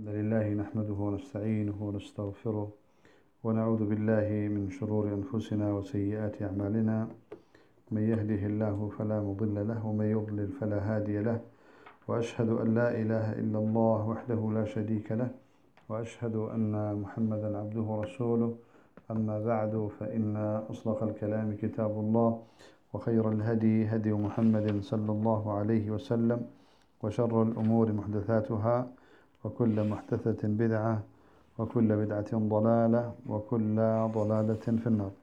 الحمد لله نحمده ونستعينه ونستغفره ونعوذ بالله من شرور أنفسنا وسيئات أعمالنا. من يهده الله فلا مضل له ومن يضلل فلا هادي له، وأشهد أن لا إله إلا الله وحده لا شريك له، وأشهد أن محمدا عبده ورسوله. أما بعد، فإن أصدق الكلام كتاب الله، وخير الهدي هدي محمد صلى الله عليه وسلم، وشر الأمور محدثاتها، وكل محدثة بدعة، وكل بدعة ضلالة، وكل ضلالة في النار.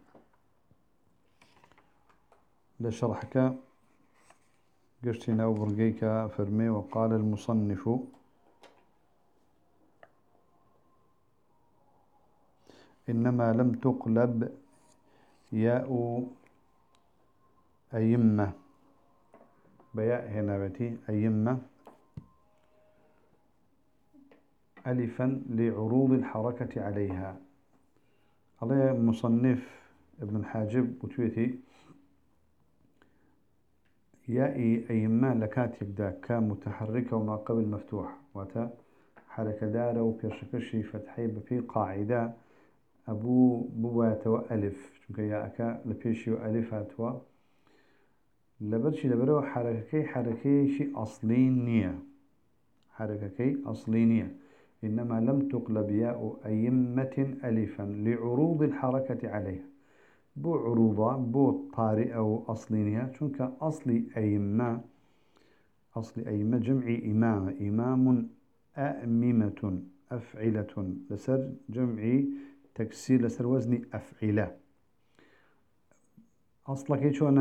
لشرحك قشتنا وبرقيك فرمي. وقال المصنف: إنما لم تقلب ياء أيمة، بياء هنا بتي أيمة ألفا لعروض الحركة عليها. عليه المصنف ابن الحاجب وتويتي يائي أيما لكاتب دا كمتحركة وما قبل مفتوح، واتا حركة دارة وبيرشكشي فتحي بفي قاعدة أبو بواتو ألف، چونك ياءك لبيشي وألف هاتوا لبرو حركة شي أصلي نية، حركة أصلي نية. إنما لم تقلب ياء أيمة ألفا لعروض الحركة عليها. بو عروضة بو طارئ أو أصلينية، چونك أصلي أيمة جمع إمامة، إمام أأممة أفعلة لسر جمع تكسير لسر وزن أفعلة. أصلك يشونا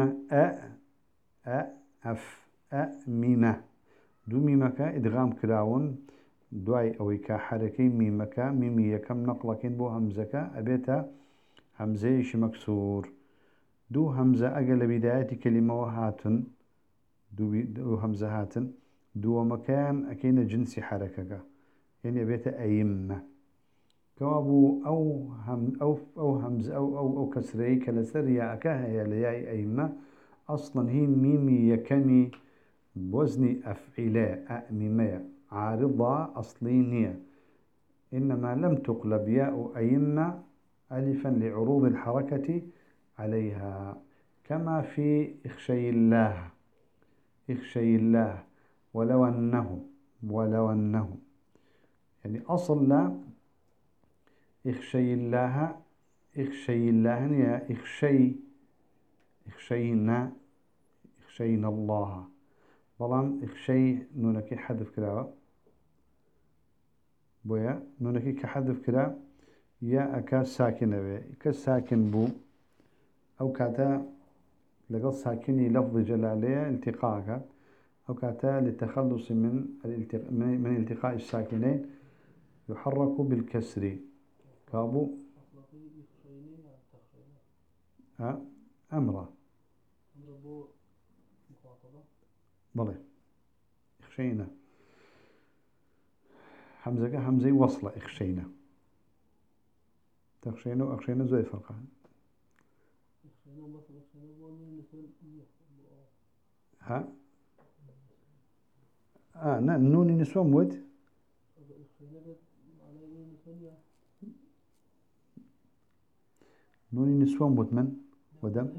أأممة دو ميمك إدغام كراون دعي أويكا حركي ميمك ميمية كم نقلكين بو همزك أبيتا همزيش مكسور. دو همزة أقل بداية كلمة وهاتن دو همزة هاتن دو مكان أكين جنسي حركة، يعني بيت أيمة كوابو أو همزة أو كسري كالسرية أكاها لياء أيمة. أصلا هي ميمي يكمي بوزن أفعلاء أأممة عارضة أصلينية. إنما لم تقلب ياء أيمة ألفا لعروض الحركة عليها، كما في اخشي الله ولو أنهم يعني أصل لا اخشي الله يا اخشينا الله. بلان اخشي نونكي حذف كلاوة بويا نونكي كحذف كلا يا أكا ساكنة بي كساكن بو أو كاتا لقد ساكني لفظ جلالية التقاءك، أو كاتا للتخلص من التقاء الساكنين يحرك بالكسر كابو أمره بلى اخشينا همزة وصلة اخشينا تخشينا وأخشينا زي فرقة. نوني نسوة مود نوني نسوة مود من ودم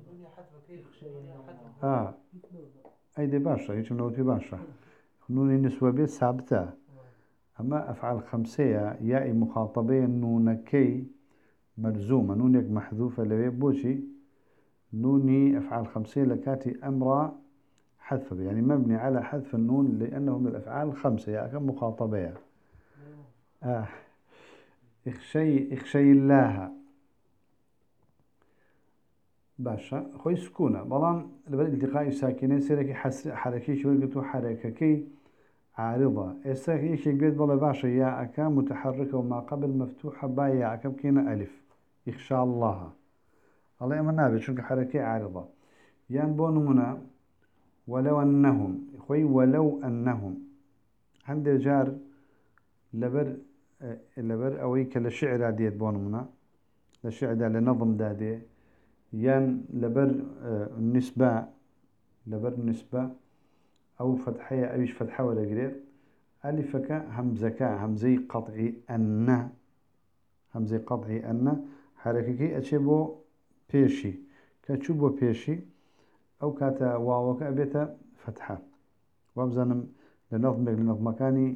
أي دي باشا هيك منوتي باشا. نوني نسوة بيت ثابتة، أما أفعال خمسية ياء مخاطبين نونكي ملزومة نونك محذوفة لوي بوشي نوني أفعال خمسية لكاتي أمر حذف، يعني مبني على حذف النون لأنه من الأفعال الخمسة ياء كم مخاطبية. اخشي الله باشا خوي سكونة بلان لبدا التقاء ساكنين سيركي حركي شو قلتو حرككي عارضة استاكي شي بيت بلا باشا يا أكا متحركة وما قبل مفتوحة باي يا أكا بكينا ألف يخشى الله الله يمن نابي شو حركي عارضة يان بونمنا ولو أنهم خوي ولو أنهم عند جار لبر أويك لشعر ديت بونمنا لشعر دا لنظم دادي يان لبر النسبة أو فتحية أيش فتحة ولا قريت ألفك همزك همزي قطعي أن همزي قطعي أن حركك أشبو بيشي كتشبو بيشي أو كاتا واوك أبيتا فتحة وابزانم لنظم مكاني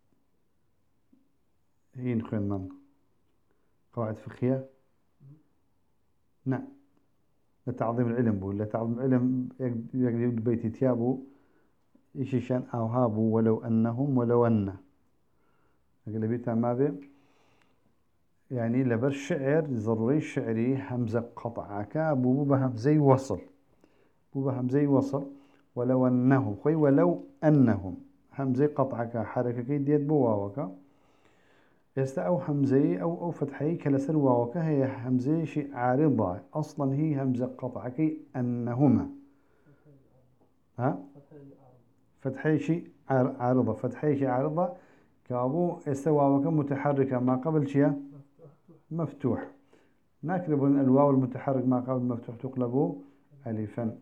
هي نخوين من قواعد فقهية نعم لتعظيم العلم بو لتعظيم العلم يقلب بيتي تيابو إيشي شان أوهابو ولو أنهم ولو أن أقلبيتها ما بي يعني لبر شعر ضروري شعري همزة قطعك بو بهمزي وصل بو بهمزي وصل ولو أنهم خوي ولو أنهم همزي قطعك حركة ديت بو واوكا يستا أو همزي أو فتحي كلسر واوكا هي همزي شي عارضة أصلا هي همزة قطعك أنهما ها فتحي شي عارضة فتحي شي عارضة كابو يستا واوكا متحركة ما قبل شيء مفتوح نكتب الواو المتحرك ما قبل مفتوح تقلبه ألفا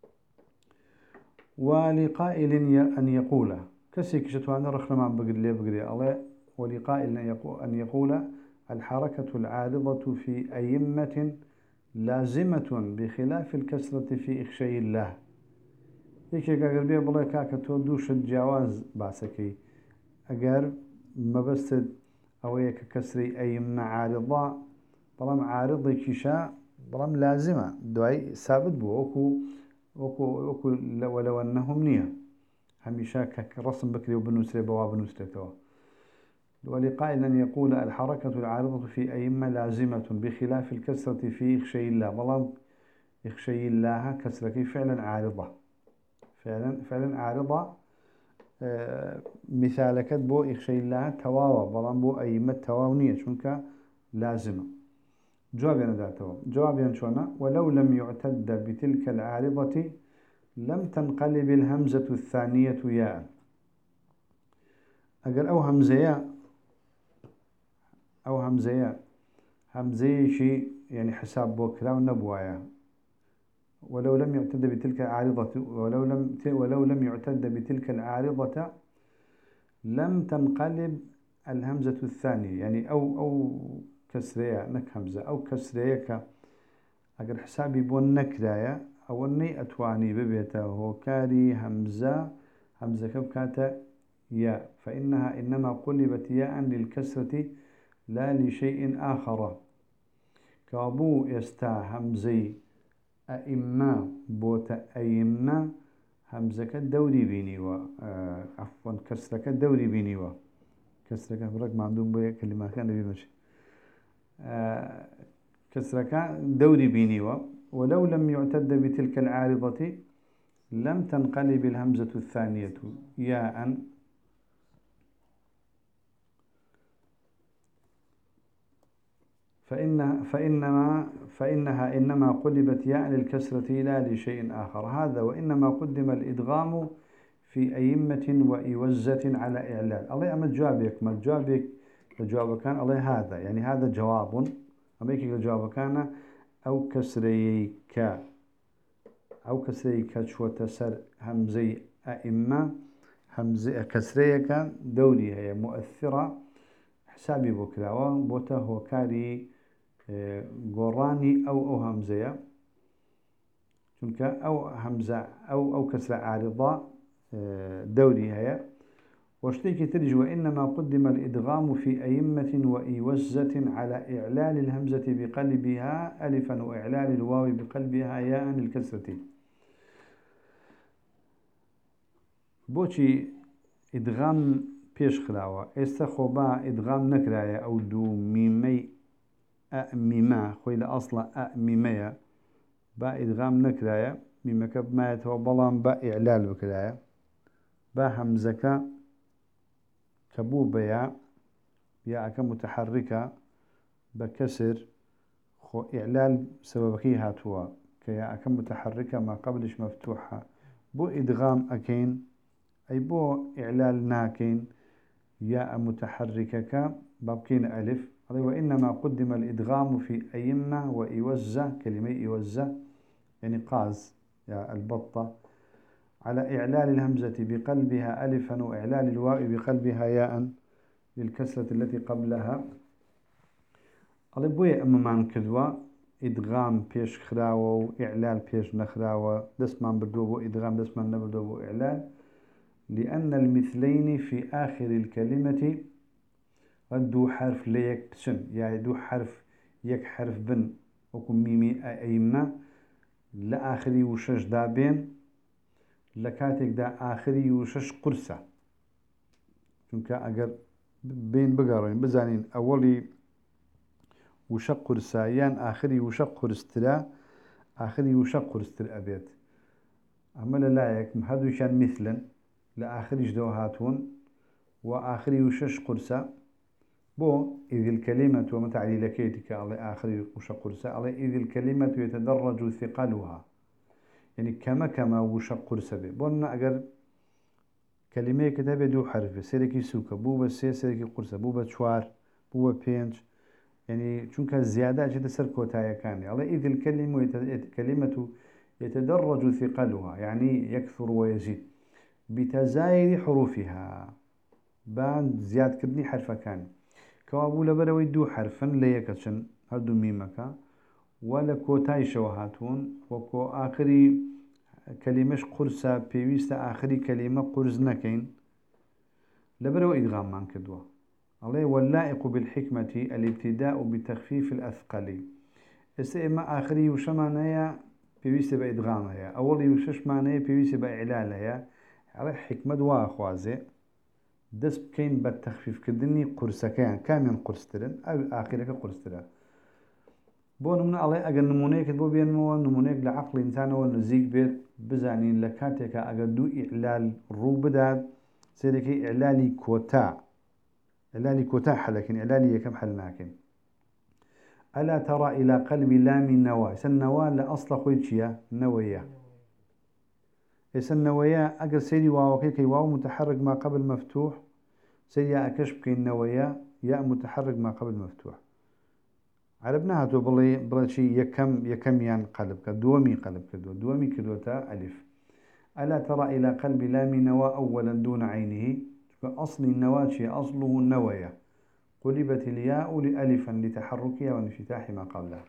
ولقائل أن يقول كسيك شتوانا رخنا مع بقري الله ولقائل أن يقول الحركة العارضة في أئمة لازمة بخلاف الكسرة في إخشي الله يكي قلبي بلا كاكا تودوش الجواز باسكي أقر مبستد أو يك كسري أئمة عارضة بلام عارضة كيشا بلام لازمة دعي ثابت بو وكو ولو أنهم نية هميشا كرسم بكري وبنسري بواب نسرته ولقائل أن يقول الحركة العارضة في أئمة لازمة بخلاف الكسرة في إخشي الله بلام إخشي الله كسرة فعلا عارضة فعلا عارضة مثالك بو إخشي الله تواوى بلام بو أئمة تواونية شونك لازمة جوابنا ذاته جوابنا شونا ولو لم يعتد بتلك العارضة لم تنقلب الهمزة الثانية ياء أقل أو همزية همزي شيء يعني حساب بوكرا ونبوايا ولو لم يعتد بتلك العارضة ولو لم يعتد بتلك العارضة لم تنقلب الهمزة الثانية يعني أو كسرية نك همزة أو كسرية أقل حسابي بون نكرايا أو أني أتواني ببيته هو كاري همزة كبكاتا ياء فإنها إنما قلبت ياء للكسرة لا لشيء آخر كابو يستا همزي أئمة بوت أئمة همزة كالدوري بيني عفوا كسرة كالدوري بيني كسرة كالبرك ما عندهم بيا كلمة كان نبي ماشي كسرك دوري بيني ولو لم يعتد بتلك العارضة لم تنقلب الهمزة الثانية ياء فإنها إنما قلبت ياء للكسرة لا لشيء آخر هذا وإنما قدم الإدغام في أئمة وإوزة على إعلال الله أما جوابك ما جوابك كان الله هذا يعني هذا جواب أما الجواب كان أو كسريك شوة سر همزي أئمة همزي كسريك دوري هي مؤثرة حسابي بكراوان بوته هو كاري قراني أو همزية چونك أو همزة أو كسر عارضة دوري هي واشتيك ترج وإنما قدم الإدغام في أئمة وإوزة على إعلال الهمزة بقلبها ألفا وإعلال الواو بقلبها ياء للكسرة بوشي إدغام بيش خلاوة استخوبا إدغام نكرايا أو دو ميمي أميما خويل أصلا أميميا با إدغام نكرايا ميمك بما يتوى بلان با إعلال بكرايا با همزك كبوبيا ياءك متحركة بكسر خو إعلال سببكي هاتوا كياءك متحركة ما قبلش مفتوحة بو إدغام أكين أي بو إعلال ناكين ياء متحركة بابكين ألف وإنما قدم الإدغام في أئمة وإوزة كلمة إوزة يعني قاز يا البطة على إعلال الهمزة بقلبها ألفا وإعلال الواو بقلبها ياء للكسرة التي قبلها. على بوية أما معنى كدوا إدغام بيش خراوة وإعلال بيش نخراوة دسمان بردوبو إدغام دسمان نبردوبو إعلال، لأن المثلين في آخر الكلمة دو حرف ليك بسن، يعني دو حرف يك حرف بن وكم ميمي أئمة لآخري وشش دابين لكاتك دا آخري وشش قرصة. چونك أقر بين بقرين بزانين أولي وشق قرصة يان آخري وشق قرصترا آخري وشق قرصتر أبيت. أما لايك هادوشان مثلا لآخري جدو هاتون وآخري وشش قرصة بو إذ الكلمة ومتعلي لكيتك على آخري وشق قرصة على إذ الكلمة يتدرج ثقلها، يعني كما وشق قرصة بو أقر كلمة كتابة دو حرف سيركي سوكا بوبا سيركي قرصة بوبا شوار بوبا بينج، يعني چونك الزيادة جدا سر كوتايا كان على إذ الكلمة يتدرج ثقلها، يعني يكثر ويزيد بتزايد حروفها بعد زياد كدني حرف كان كوابو لبروي دو حرفا ليكتشن هردو ميمكا ولا كوتاي شوهاتون وكو آخري كلمة قرصة بيويست آخري كلمة قرص نكين لبرو إدغام من كدوا عليه. واللائق بالحكمة الابتداء بتخفيف الأثقل. إما آخري وش معناها بيويست بإدغامها أولي وشش معناها بيويست بإعلالها على حكمة واخوازي دس بكين بالتخفيف كدني قرصة كامل قرصترن أو آخرك قرصترن بو نمنا عليه أجر نمونيك بو بينمو نمونيك لعقل إنسان ونزيق بيت بزانين لكاتك أجر دو إعلال روبداد سيركي إعلالي كوتا حلكن إعلالي كم حلناكن. ألا ترى إلى قلب لام النوى سنوى لأصل خويتشيا نوية النوية أجر سيدي واو كي واو متحرك ما قبل مفتوح سيدي أكشف كي النوية ياء متحرك ما قبل مفتوح عربناها تو بلي شيء يكم يان قلب كدومي قلب دومي كدوتا ألف. ألا ترى إلى قلب لام نوى أولا دون عينه فأصل النواشي أصله النوية قلبت الياء لألفا لتحركها وانفتاح ما قبلها.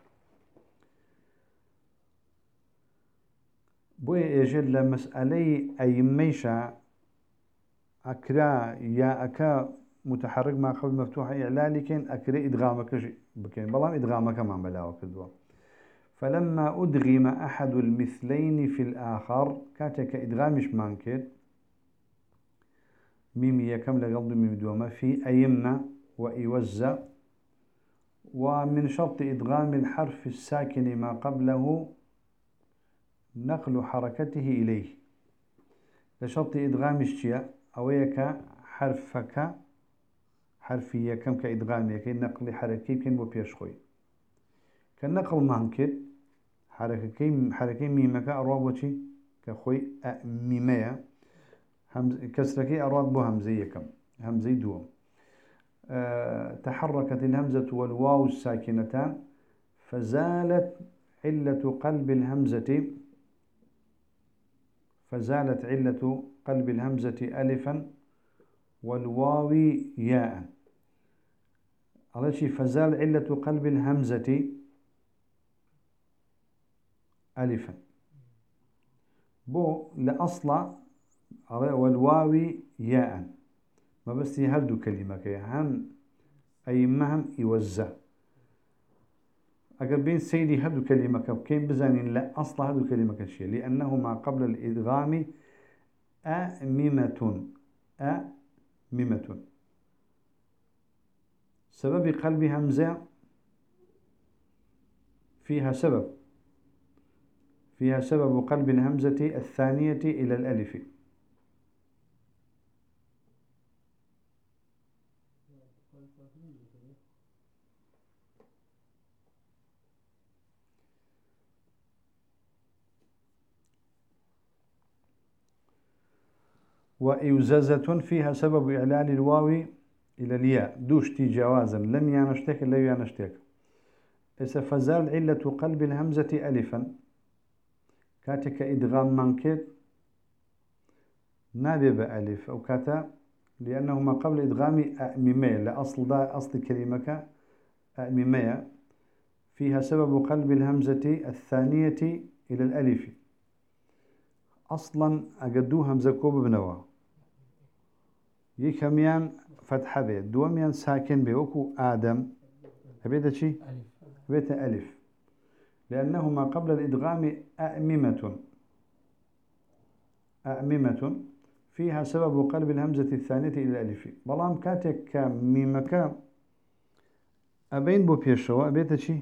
بوي يجل مسألة أي ميشا أكرا يا أكا متحرك ما قبل مفتوح إعلالي كان أكرا إدغامك بكين بلام إدغامك ما بلاو كدوا. فلما أدغم أحد المثلين في الآخر كاتك إدغامش مانكت ميمي يكم لقلب ميم دوما في أيمنا وإوزة. ومن شرط إدغام الحرف الساكن ما قبله نقل حركته إليه. لشرط إدغام الشيء أويك حرفك حرفية كم كإدغامي كي نقل حركي كن وبيشخوي كالنقل مانكت حركي ميمك أرواب وشي كخوي ميمية كسركي أرواب بو همزية كم همزي دوم. تحركت الهمزة والواو الساكنتان فزالت علة قلب الهمزة ألفا والواو ياء. على شيء فزال علة قلب الهمزة ألفا بو لأصل والواو ياء ما بس يهردو كلمة هم أي مهم يوزع أقل بين سيدي هردو كلمة كين بزانين لا أصل هردو كلمة شيء لأنه ما قبل الإدغام أميمة سبب قلب همزة فيها سبب قلب الهمزة الثانية إلى الألف. وإوزازة فيها سبب إعلال الواو إلى الياء دوشتي جوازا لم ينشتك لا ينشتك. فزال علة قلب الهمزة ألفا كاتك إدغام منكت نابي بألف أو كاتا لأنه ما قبل إدغام أأممية لأصل دا أصل كلمة أأممية فيها سبب قلب الهمزة الثانية إلى الألف أصلا أقدو همزة كوب بنوا يكميان فتحة بيت دوميان ساكن بوكو آدم أبيت شي؟ أبيت ألف لأنه ما قبل الإدغام أأممة فيها سبب قلب الهمزة الثانية إلى الألف بلام كاتك ميمك أبين بو بيشوا أبيت شي؟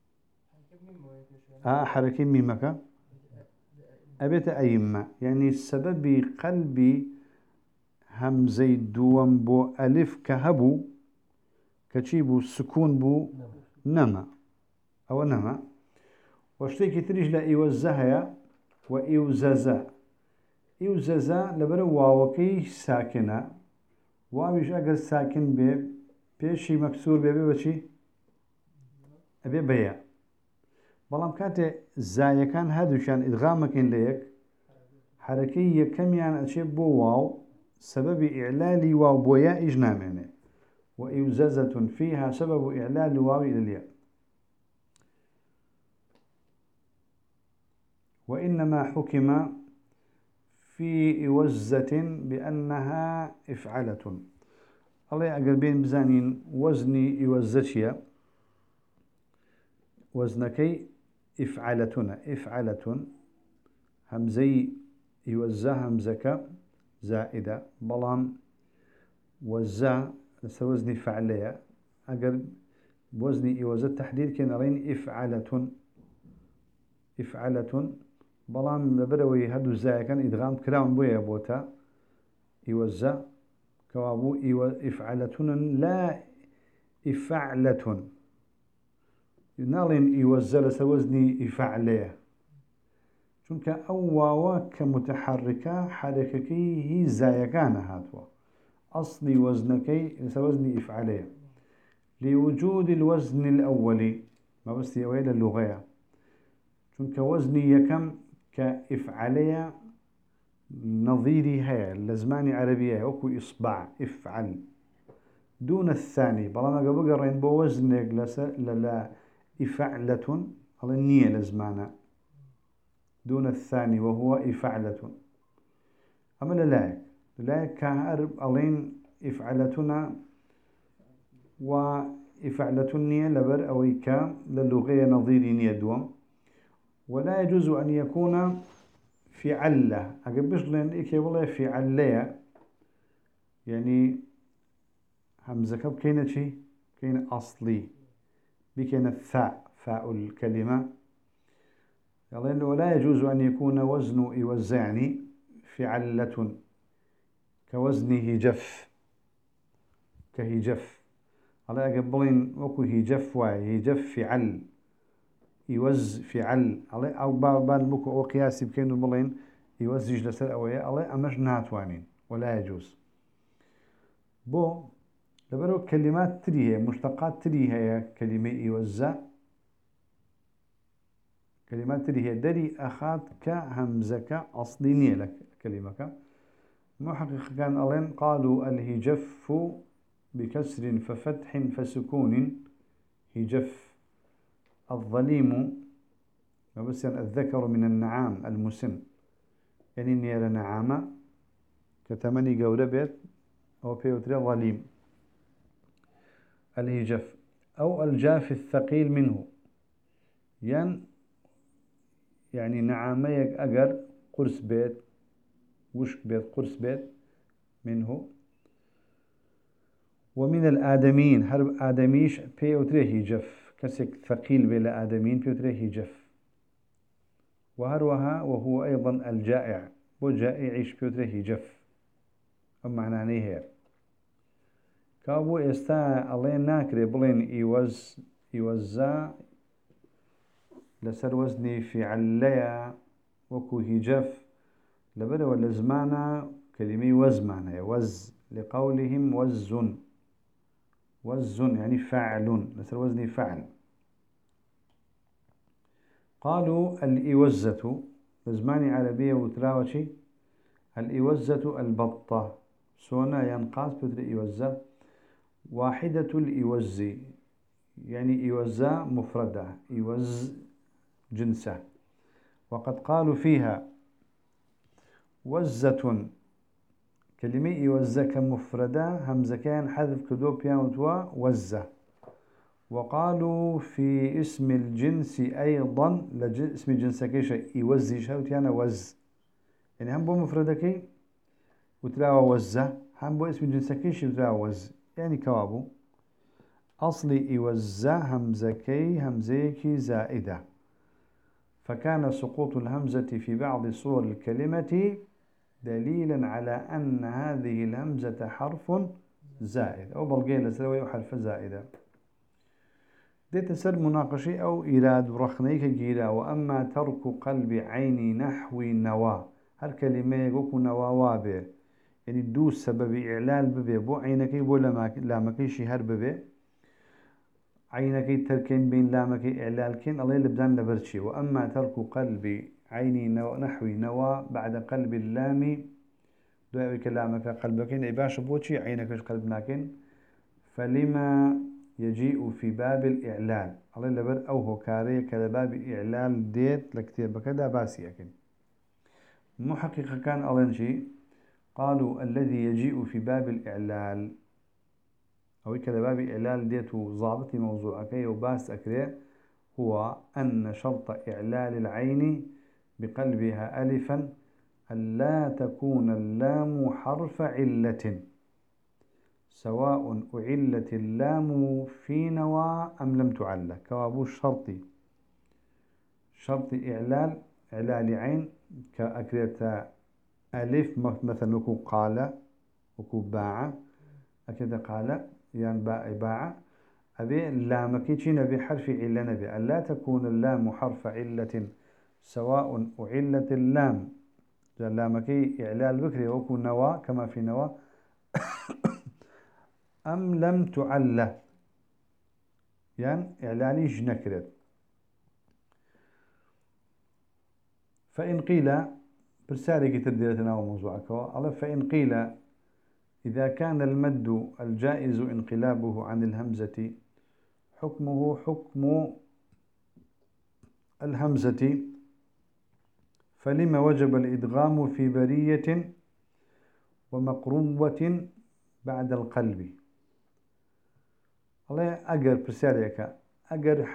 حركة ميمك أبيت أيمة يعني سبب قلب همزة دوم بو ألف كهبو كتشيبو سكون بو نما أو نما واشتيكي تريج لإيوزها وإيوزازا إيوزازا لبرو واوكي ساكنة واويش أقل ساكن بي بيشي مكسور بي بشي أبي بيا بلام كاتي زايا كان هادوشان إدغامك ليك حركية كم يعني أشيب بو واو سبب إعلال واو بويا إجنامنه وإيوزازة فيها سبب إعلال واو إلى الياء وإنما حكم في إوزة بأنها إفعلة الله أقربين بزانين وزني إوزتشيا وزنكي إفعلة همزي يوزا همزك زائدة بلام وزا وزني فعلية أقرب وزني إوزا التحديد كنرين إفعلة بلام لبروي هدو زايا كان إدغام كلام بويا بوتا إوزا كوابو إفعلة لا إفعلة نالين إوزا لسوزني إفعلية چونك أواوا كمتحركة حرككي هي زايا كان هاتوا أصلي وزنكي لسوزني إفعلية لوجود الوزن الأولي ما بس يويل اللغة چونك وزني يكم كإفعلية نظيري هي لزماني عربية وكو إصبع إفعل دون الثاني بلما قبل قرين بوزنك لا إفعلة على النية لزمانا دون الثاني وهو إفعلة أما لا كهرب ألين إفعلتنا وإفعلة النية لبر أو إكام للغة نظيري نية دوم ولا يجوز أن يكون فعلة أقبش لين إكي والله فعلية يعني همزة كب كينة شي كينة أصلي بكينة فاء الكلمة ولا يجوز أن يكون وزن يوزعني فعلة كوزن هجف كهجف على أقبلين وكو هجف هجف فعل يوز فعل على أو بان بكو أو قياسي بكينو بلين يوزج لسر أوية على أمش ناتوانين ولا يجوز بو لبرو كلمات تريها مشتقات تريها كلمة يوزع كلمات تريها دري أخات كهمزة أصلينية لك كلمة محقق كان ألين قالوا الهجف بكسر ففتح فسكون هجف الظليم وبس الذكر من النعام المسن يعني نير نعامة كتمني قولبت أو بيوتري ظليم الهجف أو الجاف الثقيل منه يعني نعاميك أجر قرص بيت وشك بيت قرص بيت منه ومن الآدمين هرب آدميش بيوتري هجف كسك ثقيل بلا آدمين بيوتري هجف وهروها وهو أيضا الجائع وجائعش بيوتري هجف أما معنى هي كابو استا الله ناكري بلين يوزا لسر وزني في عليا وكو هجف لبدا ولا زمانا كلمة وزمانا لقولهم وز يعني فاعل لسر وزني فعل قالوا الإوزة زماني عربية وتراوشي الإوزة البطة سونا ينقاس بتر إوزة واحدة الإوز يعني إوزة مفردة إوز جنسة. وقد قالوا فيها وزة كلمة إوزة كمفردة همزة كان حذف كدوبيا وتوا وزة. وقالوا في اسم الجنس أيضا اسم الجنس كيش يوزي شوت يعني وز يعني هم بو مفردكي وتلاوى وزة هم بو اسم الجنس كيش وتلاوى وز يعني كوابو أصلي يوزة همزكي همزيكي زائدة فكان سقوط الهمزة في بعض صور الكلمة دليلا على أن هذه الهمزة حرف زائد أو بلغين لسلوي حرف زائدة. ديت سر مناقشة أو إيراد رخنيك جيرا. وأما ترك قلب عين نحو نوا هل كلمة يقول نوا وابه يعني دو سبب إعلال ببه بو عينك بو لامكي شهر ببه عينك تركين بين لامك إعلال كين الله يلبدان لبرشي. وأما ترك قلب عين نحو نوا بعد قلب اللام دو كلامك قلبكين إباش بوشي عينك قلبناكين فلما يجيء في باب الإعلال الله لبر أو هكاري كباب إعلال ديت لكتير بكذا باسي أكن محقق كان ألنشي قالوا الذي يجيء في باب الإعلال أو كذا باب إعلال ديت ضابط موضوع كي وباس أكري هو أن شرط إعلال العين بقلبها ألفا ألا تكون اللام حرف علة سواء أعلت اللام في نوى أم لم تعلى كوابو الشرطي شرط إعلال عين كأكريت ألف مثلا وكو قال وكو باع أكيد قال يعني باع أبي اللامكي تشين بحرف علة نبي ألا تكون اللام حرف علة سواء أعلت اللام اللامكي إعلال بكري وكو نوى كما في نوى أم لم تعلى يعني إعلاني جنكرت. فإن قيل برسالة ترديتنا وموضوعك الله فإن قيل إذا كان المد الجائز انقلابه عن الهمزة حكمه حكم الهمزة فلما وجب الإدغام في برية ومقروبة بعد القلب. الله أجر برسالك أجر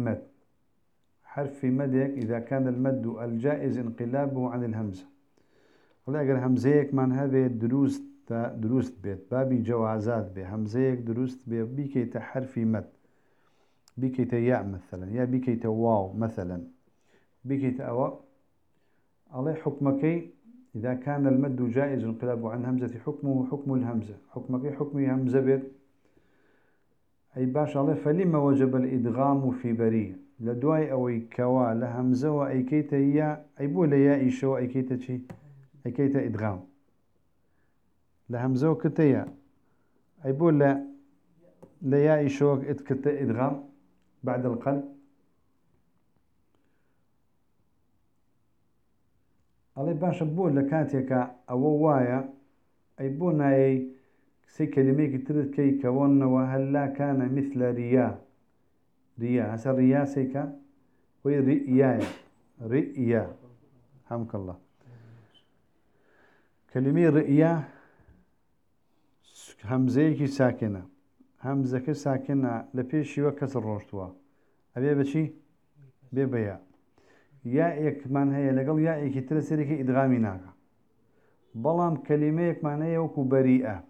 حرف مدك إذا كان المد الجائز انقلابه عن الهمزة. الله أجر همزيك من هذه دروس بيت بابي جوازات به همزيك دروس بيكي تحرف مد بيكي تياء مثلا يا بيكي تواو مثلا بيكي تأوى. الله حكمك إذا كان المد جائز انقلابه عن همزة حكمه حكم الهمزة حكمك حكم همزة بيت أي باش الله فلما وجب الإدغام في بريء لدواي أو كوا لهمزة وأي كيت يا أي بو لياء شو أي كيت شي أي كيت إدغام لهمزة وكتيا أي بو لا لياء شو كت إدغام بعد القلب. الله باش بو لكاتيك أو وايا أي بو ناي سي كلمة كترت كي كون وهلا كان مثل ريا هسا ريا سيكا وي رئيا حمك الله كلمة رئيا همزيكي ساكنة همزك ساكنة لبيشي وكسر روشتوا أبي بشي بيبيا يائك من هي لقل يائك ترسلك إدغامي ناكا بلام كلمة من هي وكو بريئة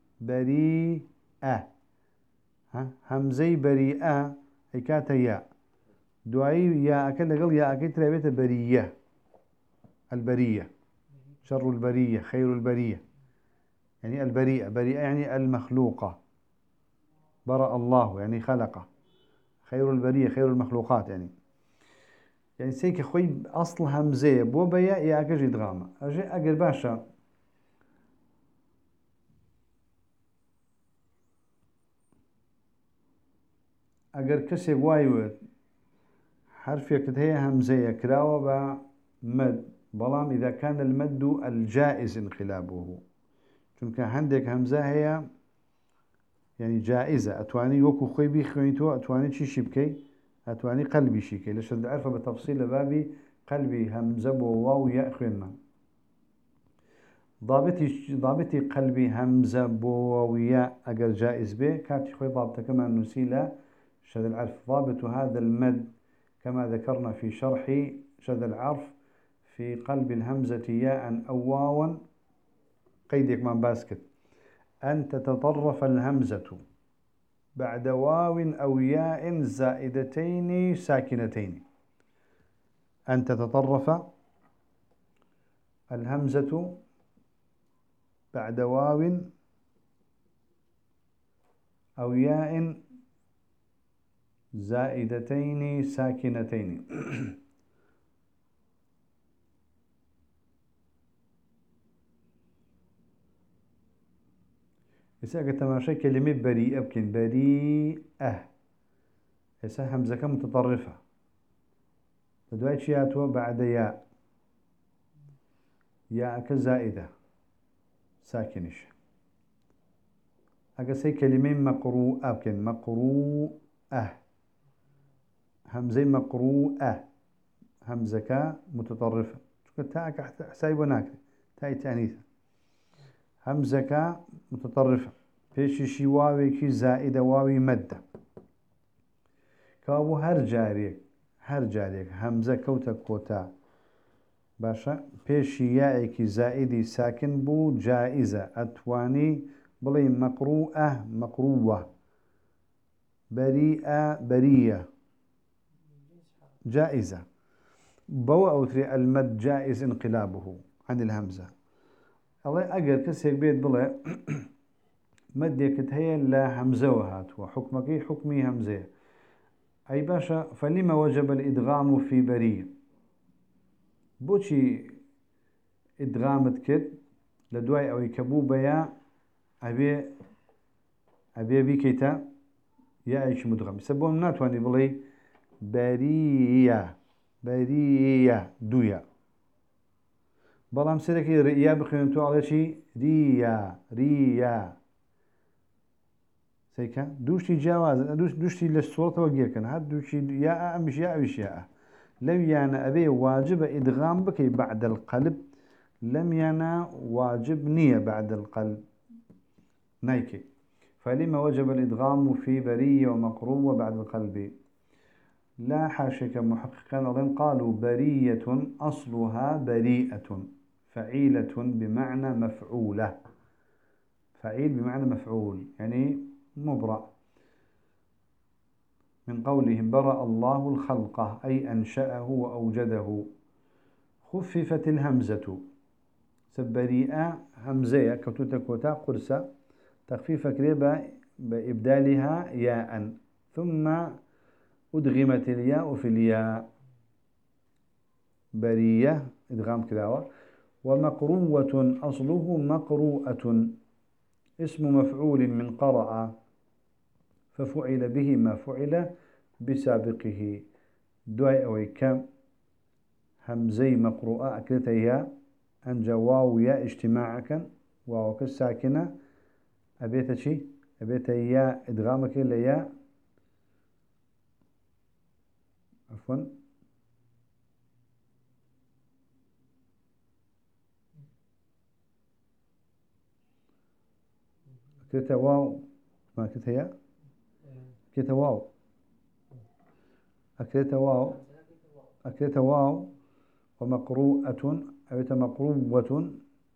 همزي بريئة إكاتا ياء دعي يا أكل لقل يا أكل تربيت برية البرية شر البرية خير البرية يعني البريئة بريئة يعني المخلوقة برأ الله يعني خلقه خير البرية خير المخلوقات يعني سيك خوي أصل همزة بو بيا يا أكل إدغامة أجي أقل باشا أقل كسي وايوت حرف يكت هي همزة كراوة با مد بلام إذا كان المد الجائز انقلابه، چونك عندك همزة هي يعني جائزة أتواني وكو خوي بيخوينتو أتواني شي شبكي أتواني قلبي شيكي لشد عرفة بتفصيل بابي قلبي همزة وواو ياء خوينما ضابطي قلبي همزة بواو ياء أقل جائز به كاتي خوي ضابطة كما نسيلة شد العرف ضابط هذا المد كما ذكرنا في شرح شد العرف في قلب الهمزة ياء أو واوا قيدك من باسكت أن تتطرف الهمزة بعد واو أو ياء زائدتين ساكنتين. أن تتطرف الهمزة بعد واو أو ياء زائدتين ساكنتين. إذا تماشي كلمة بريئة بكن بريئة إذا همزة متطرفة بدوي شياتو بعد ياء كزائدة ساكنش أقصي كلمة مقروءة بكن مقروءة همزة مقروءة همزة متطرفة تاء حساي وناك تاء تانيثة همزة متطرفة فيش شي واوي كي زائدة واوي مدة كابو هر جاريك همزة كوتا باشا فيش يائي كي زائدي ساكن بو جائزة أتواني بلي مقروءة بريئة جائزة بو أوتري المد جائز انقلابه عن الهمزة الله أقل كسيك بيت بلا مديك هي لا همزة وهات وحكمك حكمي همزة أي باشا فلما وجب الإدغام في بريء بوشي إدغامت كد لدواي أو يكبو بيا أبي بكيتا يا إيش مدغم سبون ناتواني بلي برية دويا بلام سيركي رئيا بخينتو على شي ريا سيكا دوشتي جواز دوشتي للصورة وقيا كان هاد دوشتي يا مش يا لو يانا أبي واجب إدغام بكي بعد القلب لم يانا واجب نية بعد القلب نايكي فلما وجب الإدغام في برية ومقروة بعد القلب لا حاشك محققان قالوا برية أصلها بريئة فعيلة بمعنى مفعولة فعيل بمعنى مفعول يعني مبرأ من قولهم برأ الله الخلق أي أنشأه وأوجده خففت الهمزة سبريئة همزية كوتا قرصة تخفيف كريبة بإبدالها ياء ثم أدغمت الياء في الياء برية إدغام كلاوة ومقروة أصله مقروءة اسم مفعول من قرأ ففعل به ما فعل بسابقه دعي أو كم همزي مقروءة أكلتها أن جواو يا اجتماعك واو كالساكنة أبيت شي أبيت يا إدغامك ليا عفوا أكلتها واو ما أكلتها يا أكلتها واو أكلتها واو ومقروءة أبيت مقروة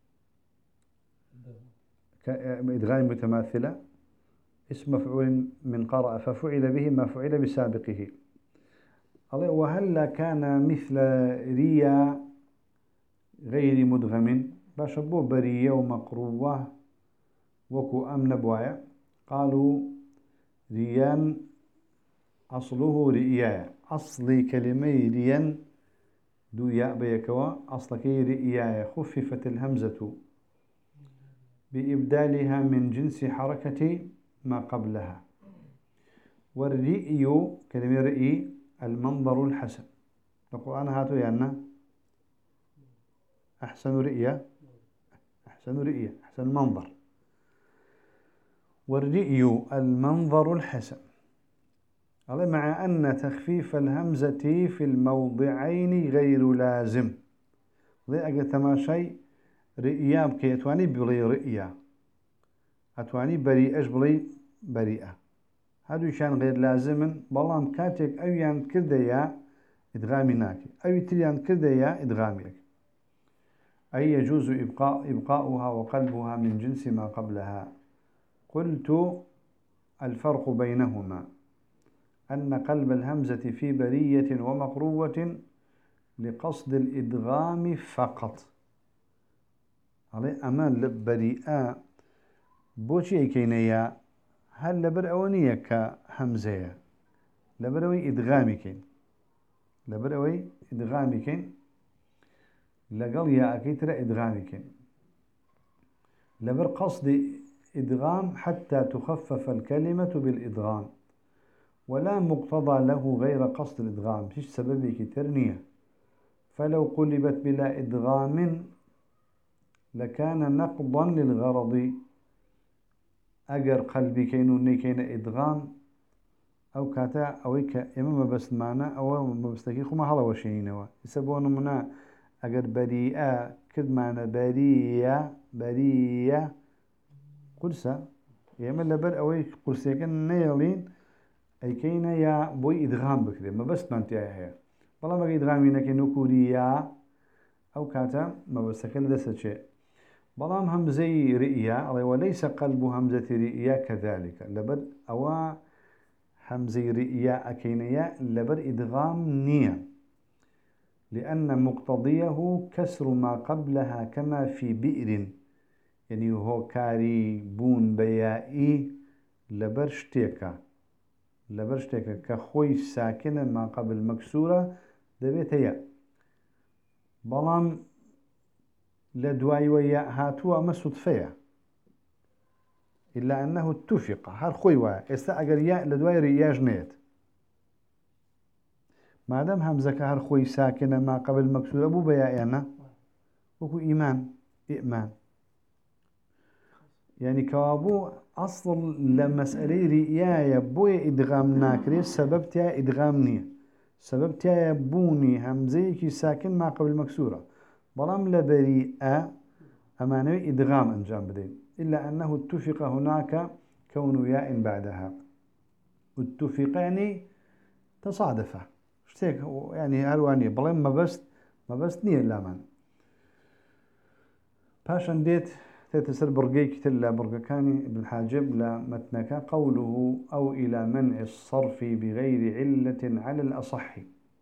إدغام متماثلة اسم مفعول من قرأ ففعل به ما فعل بسابقه وهل كان مثل ريا غير مدغم باشبو برية ومقروة وكو أم نبوايا قالوا ريان أصله رئيا أصلي كلمة ريان دو ياء بيكوا أصلك رئيا خففت الهمزة بإبدالها من جنس حركة ما قبلها والرئي كلمة رئي المنظر الحسن القرآن هاتو يعني أحسن رئية، أحسن رئية، أحسن منظر. والرئي المنظر الحسن. مع أن تخفيف الهمزة في الموضعين غير لازم. أجل تماشي رئيا بكي أتواني بلي رئيا، أتواني بريئة بلي بريئة، هادو شان غير لازم. بلان كاتك أويان كرديا إدغامي ناكي، أو تريان كرديا إدغامي، أي يجوز إبقاؤها وقلبها من جنس ما قبلها. قلت الفرق بينهما أن قلب الهمزة في برية ومقروة لقصد الإدغام فقط. أمان بريئة بوشي كينيا هل لبر أونية كهمزة لبروي إدغامكين، لبروي إدغامكين لقل يا أكيد إدغامكين لبر قصد إدغام حتى تخفف الكلمة بالإدغام، ولا مقتضى له غير قصد الإدغام، فيش سببي كترنية. فلو قلبت بلا إدغام لكان نقضا للغرض. أجر قلبي كينو نيكين إدغام أو كاتا أو إما بس معنا أو ما بستكيخو ما هلا وشينوا يسبون منا. أجر بريئة كد معنا بريئة بريئة قرصة يعمل لبر أوي قرصة كان نيلين أي كينا يا بوي إدغام بكري ما بس نانتيا هي والله ما إدغامي نكين نكوريا أو كاتا ما بس كل دست شيء. بلام همزة رئية وليس قلب همزة رئية كذلك لبر أو همزة رئية أكينيا لبر إدغام نية، لأن مقتضيه كسر ما قبلها كما في بئر، يعني هو كاري بون بيائي لبرشتيكا كخوي ساكنة ما قبل مكسورة دبيت يا. بلام لدواي ويا هاتوا ما صدفية إلا أنه اتفق هر خوي ويا استأجر يا لدواي رياج نيت ما دام همزة هر خوي ساكنة ما قبل مكسورة أبو بيائنا وكو إيمان إئمان، يعني كوابو أصل لمسألة رئاية بوي إدغام ناكري سببتها إدغام نية، سببتها بوني همزة كي ساكن ما قبل مكسورة بلام لبريئة أمانوي إدغام أنجام بدين، إلا أنه اتفق هناك كون ياء بعدها. اتفق يعني تصادف شتيك يعني هلواني بلام ما بس نية لامان. باشن ديت تتسر برقي كتلا برقكاني ابن حاجب لمتنك قوله أو إلى منع الصرف بغير علة على الأصح،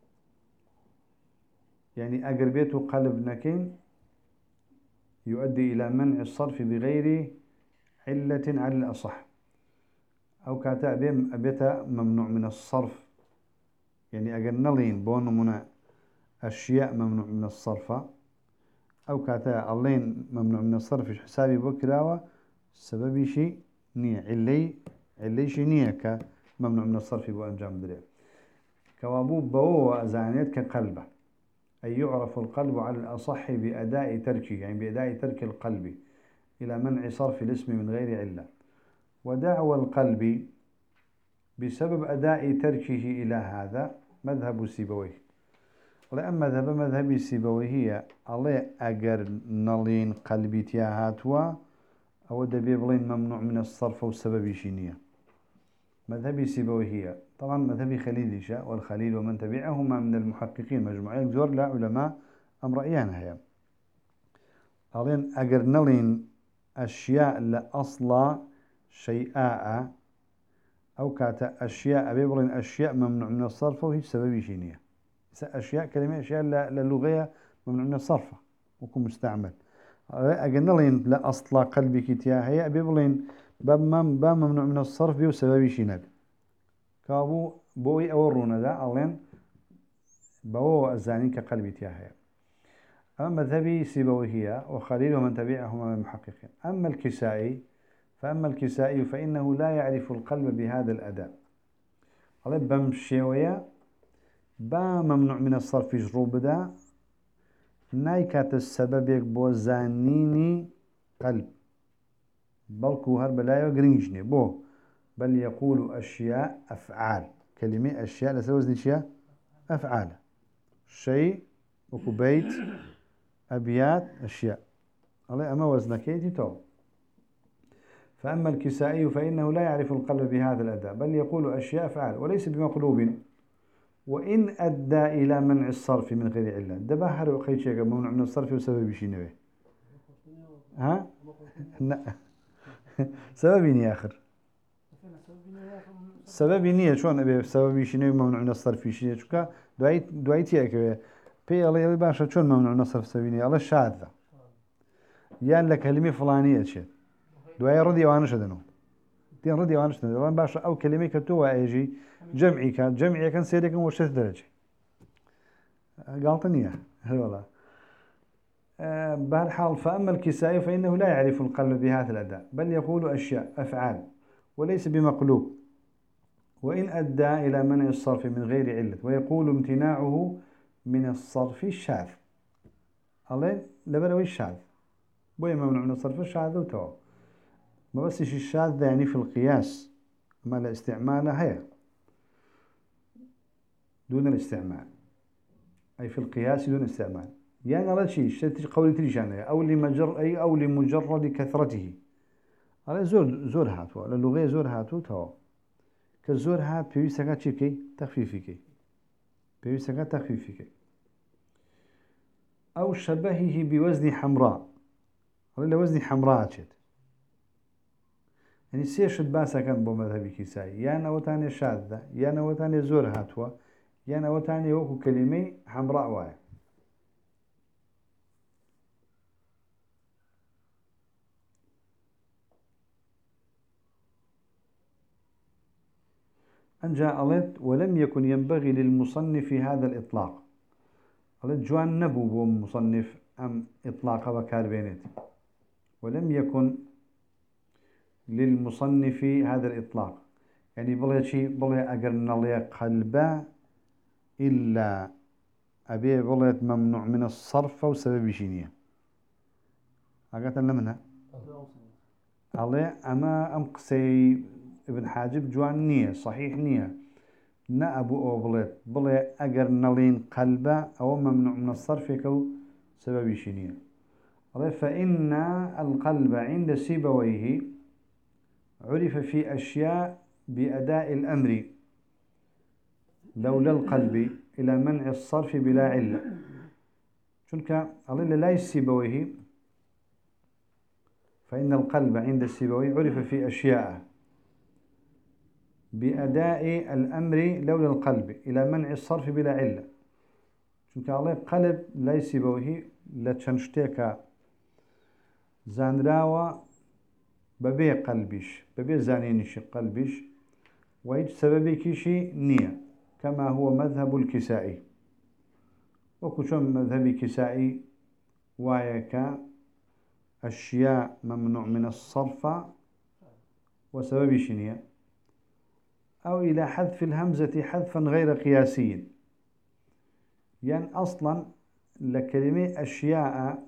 يعني أقربيته قلب نكين يؤدي إلى منع الصرف بغير علة على الأصح، أو كاتب أبيتا ممنوع من الصرف، يعني أقنلين بون منا أشياء ممنوع من الصرف، أو كاتا اللين ممنوع من الصرف حسابي بكراوة سببي شيء نية علي شيء نية كممنوع من الصرف بو أنجام دري. كوابو بو أزانيت كقلبه، أي يعرف القلب على الأصح بأداء تركه، يعني بأداء ترك القلب إلى منع صرف الاسم من غير علة. ودعوى القلب بسبب أداء تركه إلى هذا مذهب سيبويه. ولأما مذهبي سيبويه الله أجر نلين قلبي تياهاتوا أو دبيبلين ممنوع من الصرف والسبب شينية. مذهبي سيبويه طبعا مذهبي خليلي شاء والخليل ومن تبعهما من المحققين مجموعين زور لا علماء أمرأيان هيا ألين أجر نلين أشياء لأصلا شيئاء أو كاتا أشياء بيبلين أشياء ممنوع من الصرف وهي سبب شينية. أشياء كلمة أشياء للغة ممنوع من الصرف وكم مستعمل. أجرنا لين لا أصلا قلبي كتيا هي بيبلين باب ممنوع من الصرف بيو سبب شيناد كابو بوي أورونا ذا ألين بو الزاني كقلبي تيا هي. أما مذهبي سيبويه وخليل ومن تبعهما من المحققين. فأما الكسائي فإنه لا يعرف القلب بهذا الأداء. ألين بمشيوية با ممنوع من الصرف جروب دا نايكات السبب بو زانيني قلب بلكو هرب لا يقرنجني بو بل يقول أشياء أفعال كلمة أشياء لسوزني أشياء أفعال شيء وكبيت أبيات أشياء الله أما وزنكيتي تو. فأما الكسائي فإنه لا يعرف القلب بهذا الأداء بل يقول أشياء أفعال وليس بمقلوب وإن أدى إلى منع الصرف من غير علة دباهر وخيشيك ممنوع من الصرف وسبب شينوي ها؟ لا سببيني آخر سببيني شلون أبي سبب شينوي ممنوع من الصرف شينوي شو دعيتي أكوي بي الله يلي باشا شلون ممنوع من الصرف سببيني الله شاذة يان لك كلمة فلانية شيء دعي رضي وأنا شدنو دين رضي وأنا شدنو الله باشا أو كلمة كتوه أيجي جمعي كان سيرك وشث درجة قالتني والله بهالحال فأما الكسائي فإنه لا يعرف القلب بهذا الأداء بل يقول أشياء أفعال وليس بمقلوب وإن أدى إلى منع الصرف من غير علة ويقول امتناعه من الصرف الشاذ الله لبروي الشاذ بوي ممنوع من الصرف الشاذ وتو ما بسش الشاذ يعني في القياس ما الاستعمال هي دون الاستعمال أي في القياس دون استعمال يعني على شيء قولي تريشانه أو لمجرد كثرته على زور هاتوا للغة زور هاتوا تو كالزور هات بيوسكا شيء تخفيفك بيوسكا تخفيفك أو شبهه بوزن حمراء على وزن حمراء شد يعني سيشد باسا كان بمذهبي كيساي يا نوتاني شاذة يا نوتاني زور هاتوا يا نوتاني وكو كلمة حمراء واي أن جاء ألت ولم يكن ينبغي للمصنف هذا الإطلاق ألت جوان نبو مصنف أم إطلاق وكاربينات ولم يكن للمصنف هذا الإطلاق يعني بلغة شيء بلغة أقرنا لي قلبا إلا أبي بلغة ممنوع من الصرف وسبب شينية أقاتل منها عليه أما أم قسي ابن حاجب جوان نية صحيح نية نا أبو أو بلغة أقرنا لين قلبا أو ممنوع من الصرف كو سبب شينية عليه فإن القلب عند سيبويه عرف في أشياء بأداء الأمر لولا القلب إلى منع الصرف بلا علة شنك الله لا يسيبويه فإن القلب عند السيبويه عرف في أشياء بأداء الأمر لولا القلب إلى منع الصرف بلا علة شنك الله قلب لا يسيبويه لا تشنشتك زانراوة ببي قلبش ببي زانينش قلبش ويج سببي كيشي نية كما هو مذهب الكسائي وكشون مذهب الكسائي وياك أشياء ممنوع من الصرف وسبب شنية أو إلى حذف الهمزة حذفا غير قياسي يعني أصلا لكلمة أشياء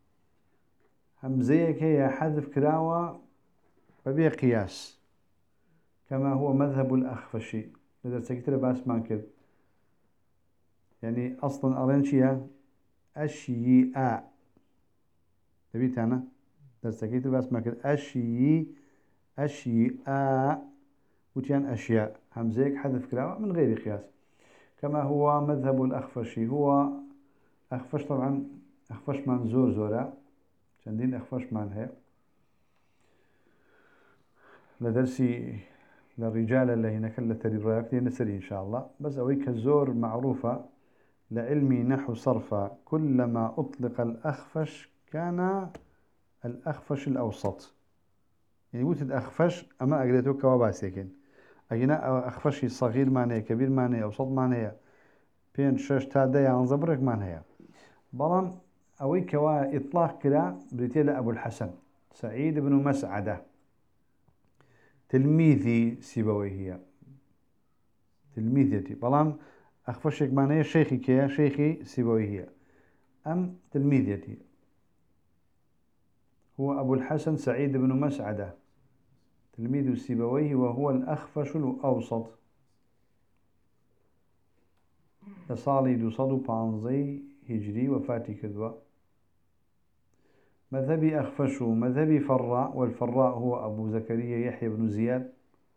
همزيك هي حذف كراوة فبيه قياس كما هو مذهب الأخفشي إذا سكتر باس ما كده يعني أصلا أرنشيا أشياء تبيت أنا درسكيتر باس ما كده أشياء وتيان أشياء همزيك حذف كراوة من غير قياس كما هو مذهب الأخفشي هو أخفش طبعا أخفش من زورا شندين أخفش من هي لدرسي للرجال اللي نكلت الروايات نسري إن شاء الله بس أويك الزور معروفة لعلمي نحو صرفة كلما أطلق الأخفش كان الأخفش الأوسط يعني قلت الأخفش أما أقريته كواباسيكين أجينا أخفشي صغير معناه كبير معناه أوسط معناه بين شش تادا ينزبرك معناه بلان أويك إطلاق كلا بريتيل أبو الحسن سعيد بن مسعدة تلميذي سيبويه تلميذتي بلان أخفشك معناه شيخي كيا شيخي سيبويه أم تلميذيتي؟ هو أبو الحسن سعيد بن مسعدة تلميذ سيبويه وهو الأخفش الأوسط لصالي دو صدو بانزي هجري وفاتي كذوة. مذهبي أخفش مذهبي فراء، والفراء هو أبو زكريا يحيى بن زياد.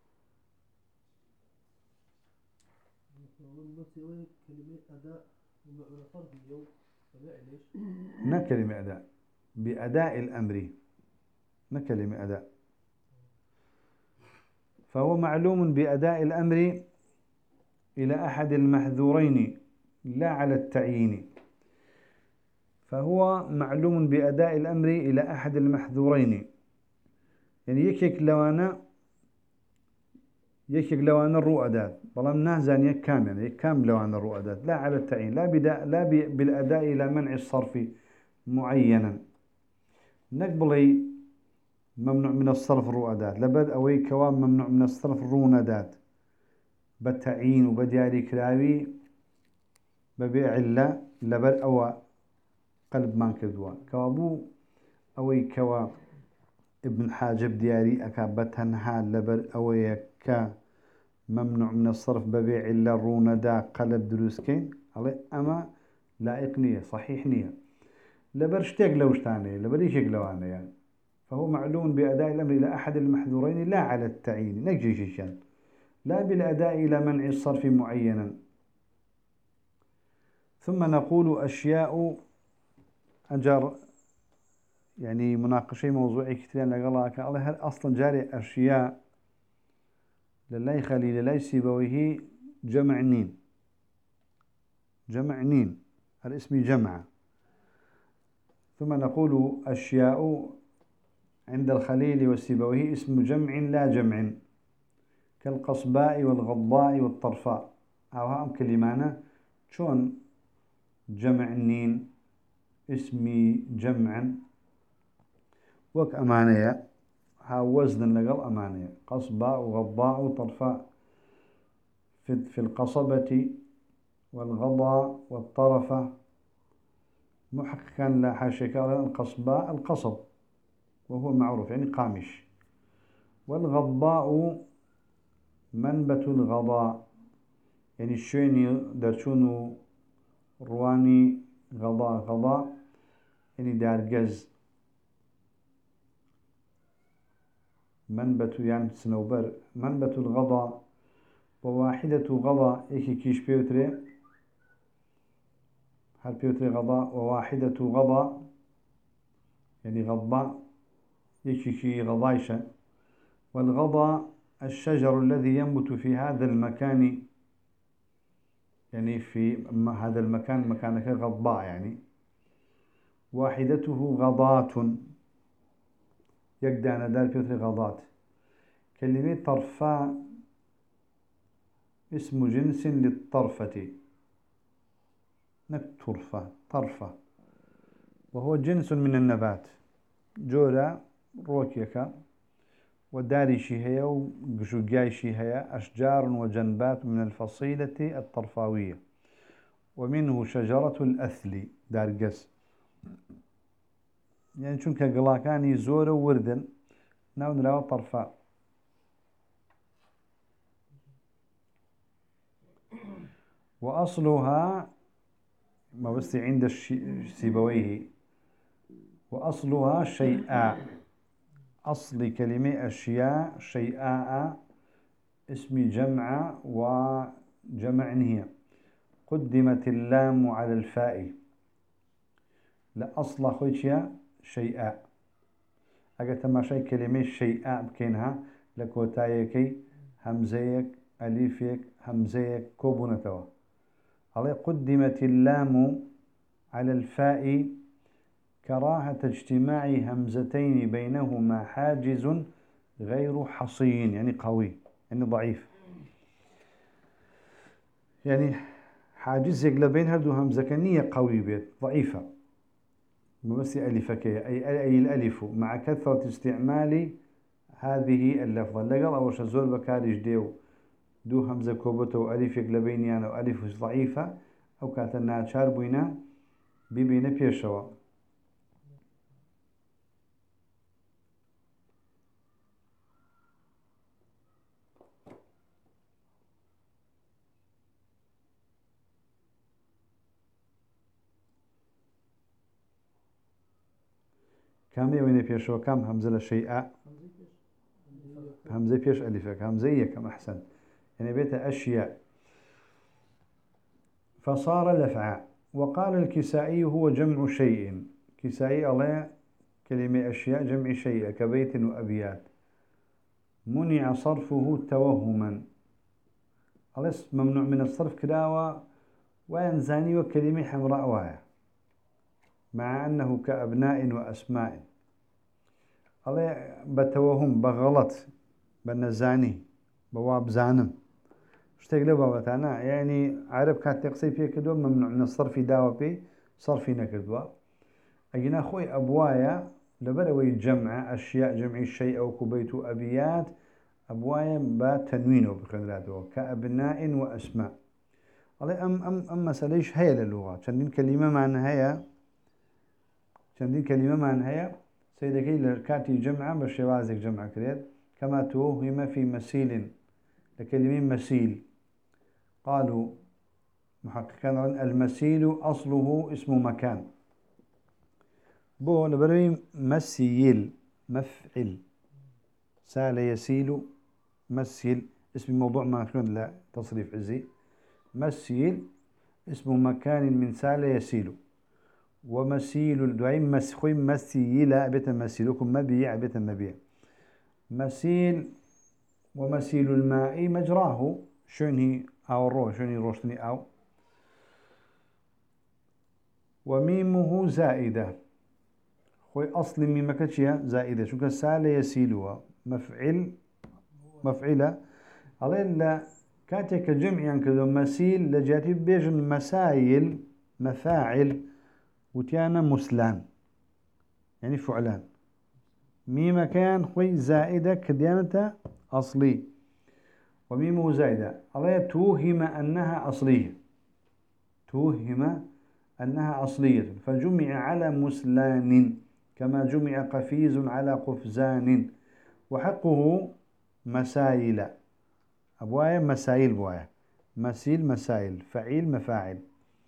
نا كلمة أداء، بأداء الأمر، نا كلمة أداء. فهو معلوم بأداء الأمر إلى أحد المحذورين لا على التعيين. فهو معلوم بأداء الأمر إلى أحد المحذورين، يعني يكيك لوان الرؤدات بلام نازان يكام، يعني يكام لوان الرؤدات لا على التعيين، لا بالأداء إلى منع الصرف معينا. نقبلي ممنوع من الصرف الرؤدات لبد أوي كواب ممنوع من الصرف الروندات بالتعيين وبدياري كراوي ببيع الله لبد أو قلب ما كذوا كوابو أوي كواب ابن حاجب دياري أكابتنها لبد أوي كا ممنوع من الصرف ببيع الله روندات قلب دروسكين علي أما لائق نية صحيح نية لبرشتيق لوشتاني لبريشيق لوانا يعني. فهو معلوم بأداء الأمر إلى أحد المحذورين لا على التعيين نجي شيشان، لا بالأداء إلى منع الصرف معينا. ثم نقول أشياء أجر يعني مناقشة موضوعي كتير لقلاك الله هل أصلا جاري أشياء لله خليل لله سيبويه جمع نين، جمع نين الاسم جمع. ثم نقول أشياء عند الخليل والسيبويه اسم جمع لا جمع كالقصباء والغضاء والطرفاء، أو هم كلمانا شون جمع نين اسمي جمعا وك أمانية ها وزن لقل أمانية قصباء وغضاء وطرفاء في القصبة والغضاء والطرفة محققا لا حاشا القصباء القصب وهو معروف يعني قامش، والغضاء منبت الغضاء يعني الشيني درشونو رواني غضاء يعني دارجز منبت يعني سنوبر منبت الغضاء وواحدة غضاء إيكي كيش بيوتري هل بيوتري غضاء وواحدة غضاء يعني غضاء إيكي كي غضايشة. والغضاء الشجر الذي ينبت في هذا المكان يعني في هذا المكان مكانك غضاء يعني واحدته غضات يقدع دار بيوتري غضات. كلمة طرفاء اسم جنس للطرفة طرفة وهو جنس من النبات جورا روكيكا وداري شيهية وقشوقاي شيهية أشجار وجنبات من الفصيلة الطرفاوية ومنه شجرة الأثلي دارقس يعني شنك قلاكاني زور وردن ناون راو طرفاء. وأصلها ما بس عند سيبويه وأصلها شيئاء أصل كلمة أشياء شيئاء اسم جمع وجمع هي قدمت اللام على الفاء لا أصل خويتيا شيئاء أجت ما شيء كلمة شيئاء بكينها لكوتايكي همزيك أليفيك همزيك كوبونتوا على قدمت اللام على الفاء كراهة اجتماع همزتين بينهما حاجز غير حصين يعني قوي يعني ضعيف يعني حاجز يقلبين هردو همزة كنية قوي بيت ضعيفة بس ألفكية أي الألف مع كثرة استعمال هذه اللفظة لقل أول شزول بكاريش دو همزة كوبته وألف يقلبين يعني وألف ضعيفة أو كاتنا شاربوينا ببين بيشوا كم يوين بيشوا كم همزة لشيء همزة بيش ألفك همزية كم أحسن يعني بيت أشياء فصار لفعا. وقال الكسائي هو جمع شيء. كسائي الله كلمة أشياء جمع شيء كبيت وأبيات. منع صرفه توهما. الاسم ممنوع من الصرف كداوة وينزاني وكلمة حمراء وايا مع أنه كأبناء وأسماء. الله بتوهم بغلط بنزاني بواب زانم اشتاق له بابتانا يعني عرب كانت تقصي فيه كدو ممنوع من الصرف داوة بي صرفي نكدوا أجينا أخوي أبوايا لبروي جمع أشياء جمع الشيء أو كبيت أبيات أبوايا بتنوينه بخدراته كأبناء وأسماء. الله أم مسألة هي للغة شندين كلمة معناها هي شندين كلمة معناها هي سيدكي لكاتي جمعة بشوازك جمع كريت كما توهم في مسيل لكلمة مسيل قالوا محققان المسيل أصله اسم مكان بو لبروي مسيل مفعل سال يسيل مسيل اسم موضوع ما كان لا تصريف عزي مسيل اسم مكان من سال يسيل ومسيل دعيم مسخوي مسيل أبيت مسيلكم مبيع أبيت مبيع مسيل ومسيل الماء مجراه شنهي أو الروح شنهي روشني أو وميمه زائدة خوي أصل ميمكتشيا زائدة شو كسال يسيلها مفعلة على لا كاتك جمع يعني كذا مسيل لجاتي بيجن مسايل مفاعل وتيانا مسلان يعني فعلان ميم كان خوي زائدة كديانة أصلي وميمه زائدة على توهم أنها أصلية توهم أنها أصلية فجمع على مسلان كما جمع قفيز على قفزان وحقه مسايل أبوايا مسايل بوايا مسيل مسايل فعيل مفاعل.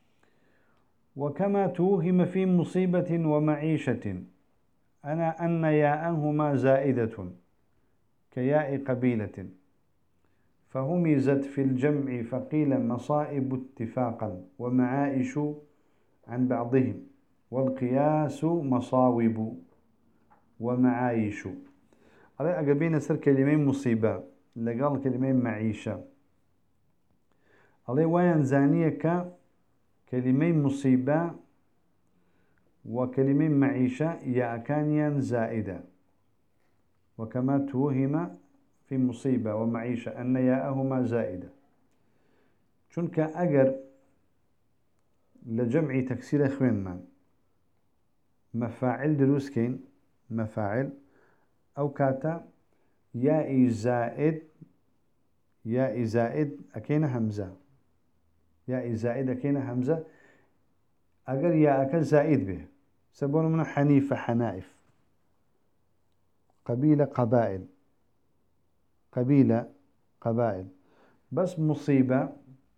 وكما توهم في مصيبة ومعيشة أنا أن ياءهما زائدة كياء قبيلة فهمزت في الجمع فقيل مصائب اتفاقا ومعائش عن بعضهم والقياس مصاوب ومعايش. على أقربين سر كلمين مصيبة لقال كلمين معيشة على وين زانية كلمين مصيبة وكلمين معيشة يا كانيا زائدة. وكما توهم في مصيبة ومعيشة أن ياءهما زائدة چونك أجر لجمع تكسير خوين من مفاعل دروسكين مفاعل أو كاتا ياء زائد أكين همزة ياء زائد أكين همزة أجر ياءك زائد به سبون من حنيفة حنائف قبيلة قبائل بس مصيبة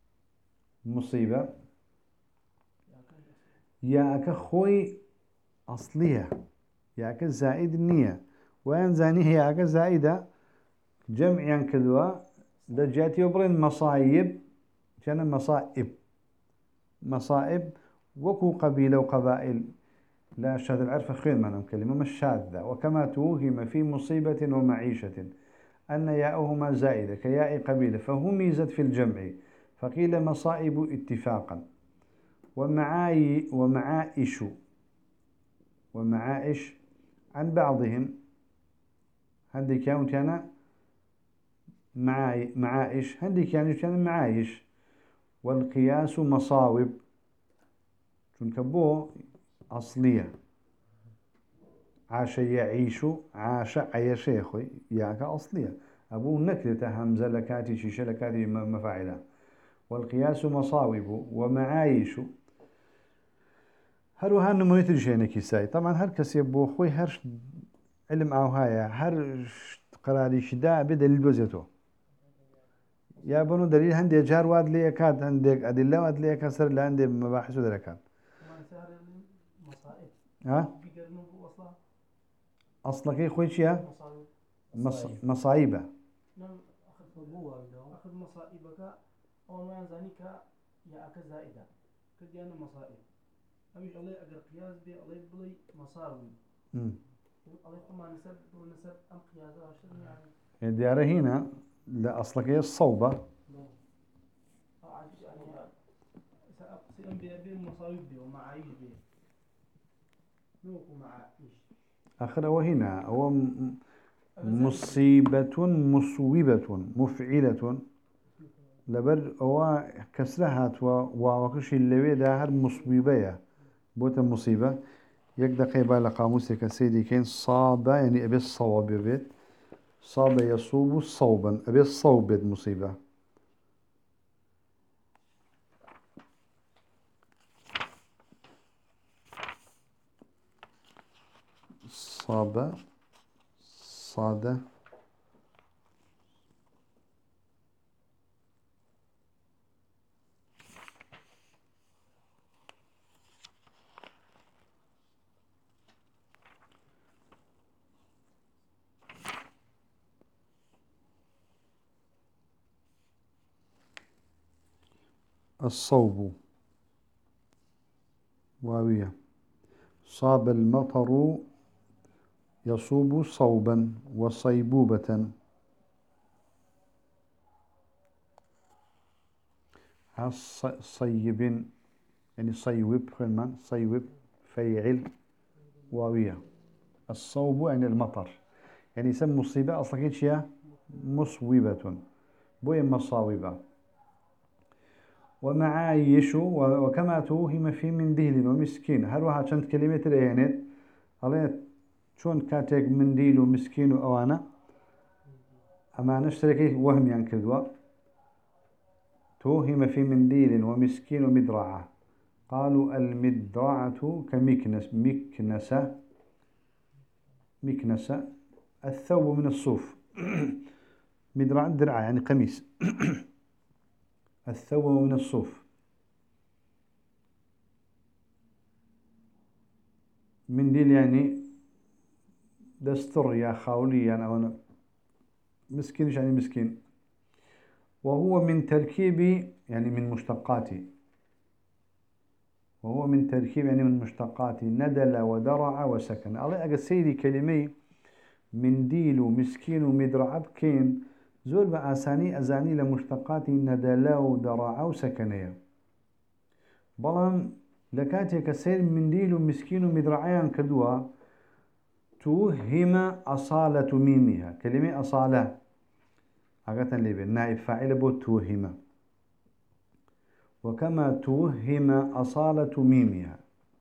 ياءك خوي أصلية ياءك زائد النية وين زاني هي ياءك زائدة جمع كذوا دجاتي يبرن مصايب كان مصائب وكو قبيلة وقبائل لا شاذ العرف خير منهم كلمة مش شاذة. وكما توهم في مصيبة ومعيشة أن ياءهما زائدة كياء قبيلة فهمزت في الجمع فقيل مصائب اتفاقا ومعائش عن بعضهم هندي كان معائش هندي كان معايش. والقياس مصاوب چونك بو أصلية عاش يعيش عاش عيش يا أخوي ياك أصلية أبو نكرة همزة لكاتي شيشة لكاتي مفاعلة. والقياس مصاوب ومعايش هروها نمونيت الجينة كيساي طبعا هر كسي بو خوي هر علم أو هاي هر قراري شداء بدليل دوزيتو يا بنو دليل هندي جار واد لي كاد عندك أدلة واد لي كسر لعندي مباحث ودركات ها أصلك إيه خوي شيا مصايبة نعم أخذ مبوه أخذ مصائبك أو ما زانيك يا أكل زائدة كديانا مصائب أمش الله أجر قياس بي الله بلي مصاوي الله كما نسب ونسب أم قياسه عشان يعني دياره هنا لا أصلك إيه الصوبة يعني سأقسم بي مصاوب بي ومعايش بي نوكو مع إيش آخر هو هنا هو مصيبة مصوبة مفعلة لبر هو كسرها وكش اللي ده هر مصيبة بوت مصيبة يقدر قيبا لقاموسك سيدي كين صاب يعني أبي الصواب بيت صاب يصوب صوبا أبي الصوب بيت مصيبة صاب صاد الصوب واوية صاب المطر يصوب صوبا وصيبوبة صيب يعني صيوب خلما صيوب فيعل واوية الصوب يعني المطر يعني يسمى مصيبة أصلا كيتشيا مصوبة بوي مصاوبة ومعايش وكما توهم في منديل ومسكين هروها كانت كلمة الإيانات على شون كاتيك منديل ومسكين وأوانا أما نشتركي وهم ينكذوا توهم في منديل ومسكين ومدرعة قالوا المدرعة كمكنس مكنسة الثوب من الصوف مدرعة درعة يعني قميص الثوب من الصوف منديل يعني دستر يا خاولي يعني أو مسكين يعني مسكين وهو من تركيب يعني من مشتقاته وهو من تركيب يعني من مشتقاته ندل ودرع وسكن الله أجل سيدي كلمي منديل ومسكين ومدرع بكين زول بأساني أزاني لمشتقات ندل ودرع وسكنية بلان لكاتي كسير منديل ومسكين ومدرعيان كدوا توهم أصالة ميمها كلمة أصالة حقا لي بالنائب فاعل بو توهم وكما توهم أصالة ميمها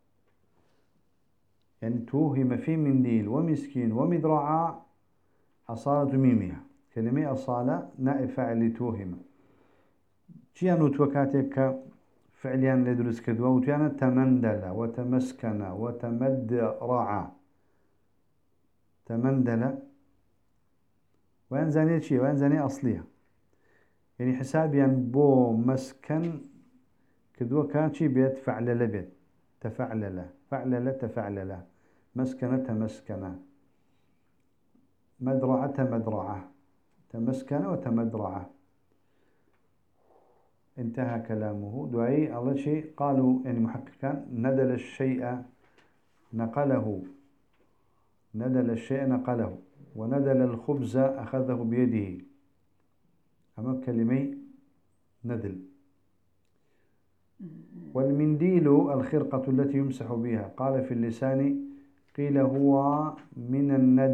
يعني توهم في منديل ومسكين ومدرعة أصالة ميمها كلمة أصالة نائب فاعل توهم شيانو توكاتك فعليا لدرس كدوا وتيانا تمندل وتمسكن وتمدرع تمندل وين زانية شيء وين زانية أصلية يعني حسابيا بو مسكن كدوا كان شي بيت فعلل بيت تفعلل فعلل تفعلل مسكنة تمسكنة مدرعة مدرعة تمسكن وتمدرعة انتهى كلامه دعي الله شيء قالوا يعني محققان ندل الشيء نقله ندل الشيء نقله وندل الخبز أخذه بيده أما كلمي ندل والمنديل الخرقة التي يمسح بها قال في اللسان قيل هو من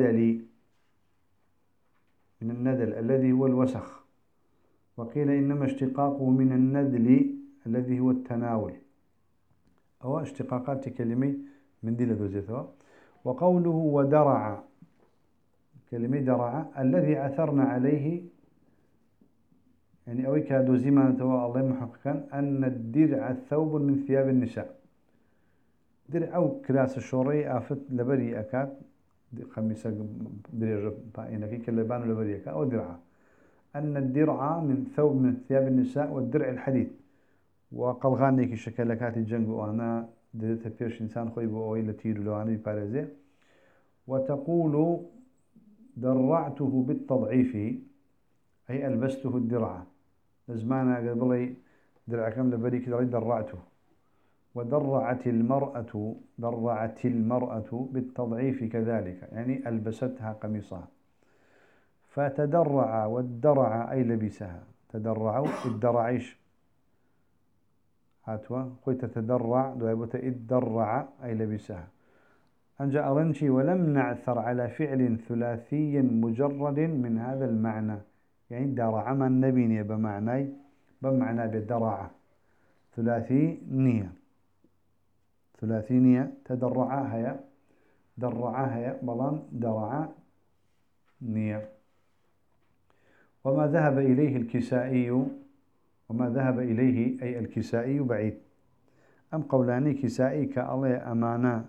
الندل الذي هو الوسخ وقيل إنما اشتقاقه من الندل الذي هو التناول أو اشتقاقات كلمة منديل دوزيتها وقوله ودرع كلمة درع الذي عثرنا عليه يعني أوي كادو زيما توا الله محققا أن الدرع ثوب من ثياب النساء درع أو كلاس الشوري آفت لبري أكاد خميسة درجة إنك كلبان لبري أكاد أو درعة أن الدرع من ثياب النساء والدرع الحديد وقلغانيك شكلكات الجنگ وأنا درت فيش إنسان خوي بوي لتير لو أنا بارزة وتقول درعته بالتضعيف أي ألبسته الدرع زمانا قبل لي درع كم لبري كده درعته ودرعت المرأة بالتضعيف كذلك يعني ألبستها قميصها فتدرع والدرع أي لبسها تدرعوا الدرعيش هاتوا قلت تدرع دوابت الدرع أي لبسها أنجا أرنشي ولم نعثر على فعل ثلاثي مجرد من هذا المعنى يعني درع من نبيني بمعنى بالدرعة ثلاثي نية تدرعها درعها بلان درع نية وما ذهب إليه الكسائي وما ذهب إليه أي الكسائي بعيد أم قولاني كسائي كالله أمانة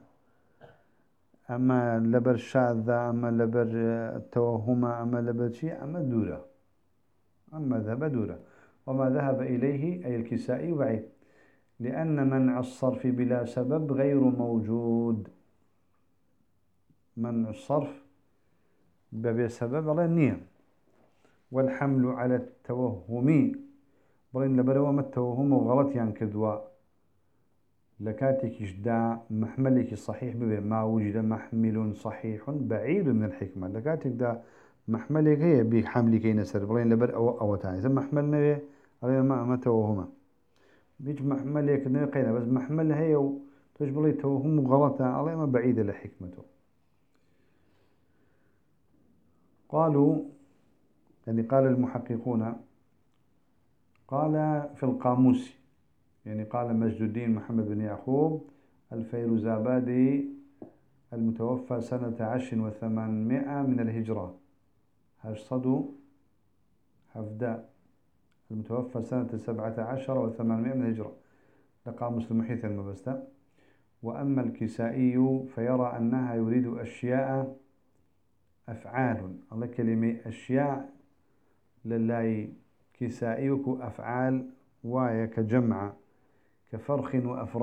أما لبر شاذة أما لبر توهمة أما لبر شيء أما دورة أما ذهب دورة وما ذهب إليه أي الكسائي بعيد لأن منع الصرف بلا سبب غير موجود منع الصرف بسبب على النية والحمل على التوهم برين لبروا ما التوهم وغلط يعني كدوا لكاتك إجداع محملك صحيح بما ما وجد محمل صحيح بعيد من الحكمة لكاتك دا محملك هي بحملك ينسر برين لبر أو تاني ثم محملنا به علينا ما توهمه بيج محملك نقينا بس محمل هي وتجبري توهم وغلط عليه ما بعيد لحكمته قالوا يعني قال المحققون قال في القاموس يعني قال مجد الدين محمد بن يعقوب الفيروزابادي المتوفى سنة 1800 من الهجرة هرصدوا حفداء المتوفى سنة 17 و800 من الهجرة لقاموس المحيط المبستة وأما الكسائي فيرى أنها يريد أشياء أفعال الله كلمة أشياء لله كسائيك أفعال وايا كجمع كفرخ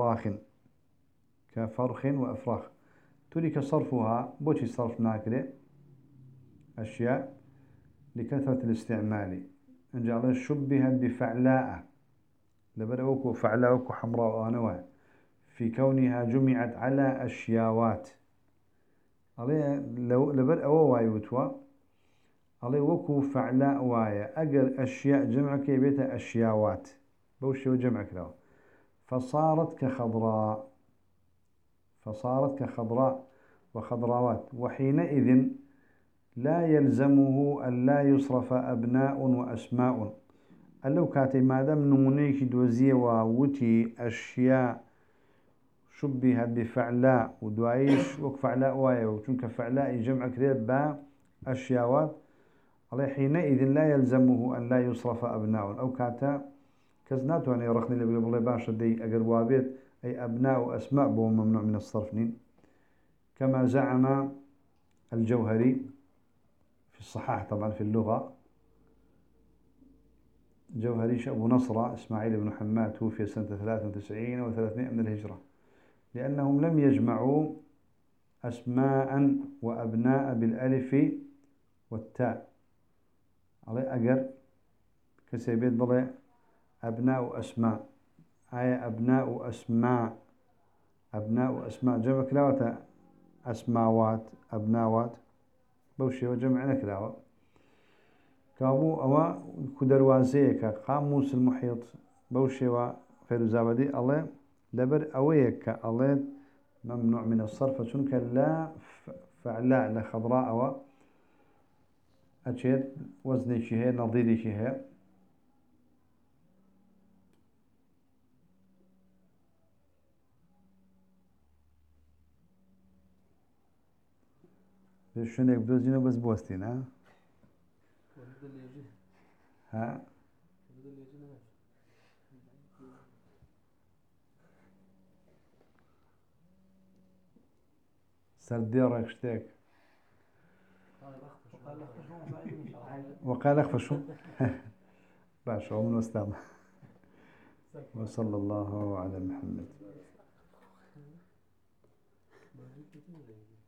وأفراخ ترك صرفها بوشي صرف ناكله أشياء لكثرة الاستعمال إن جعل شبهت بفعلاء لبدأوك فعلاء حمراء وأنواع في كونها جمعت على أشياوات عليه لو لبدأ وايوتوا عليه وكو فعلاء وايا أجر أشياء جمع كيبيتها أشياوات بوشي وجمع كلاو فصارت كخضراء وخضراوات وحينئذ لا يلزمه أن لا يصرف أبناء وأسماء لو كاتي مادام نمونيك دوزية ووتي أشياء شبهت بفعلاء ودوايش وكفعلاء وايا وشنك فعلاء جمع كريب با أشياوات عليه حينئذ لا يلزمه أن لا يصرف أبناء أو كاتا كزناتو يعني رخني اللي بيقول لي باشا دي أجر وابيت أي أبناء وأسماء بهم ممنوع من الصرف كما زعم الجوهري في الصحاح طبعا في اللغة جوهري أبو نصر إسماعيل بن حماد توفي سنة 93 و300 من الهجرة لأنهم لم يجمعوا أسماء وأبناء بالألف والتاء على أجر كسيبيت بلي أبناء أسماء أبناء أسماء جمع كلاوة أسماوات أبناوات بوشي وجمعنا كلاوة كابو أو كدروازيك قاموس المحيط بوشي وفيروزابادي الله لبر أويك الله ممنوع من الصرف شنك لا فعلاء لخضراء أو أشيد وزني شيء نظيري شيء شنو يبدو زينو بس بوستين ها سرديرك شتاك وقال لك شو مصائب إن شاء الله. وقال أخفى شو باشا ومن واستعمل. وصلى الله على محمد.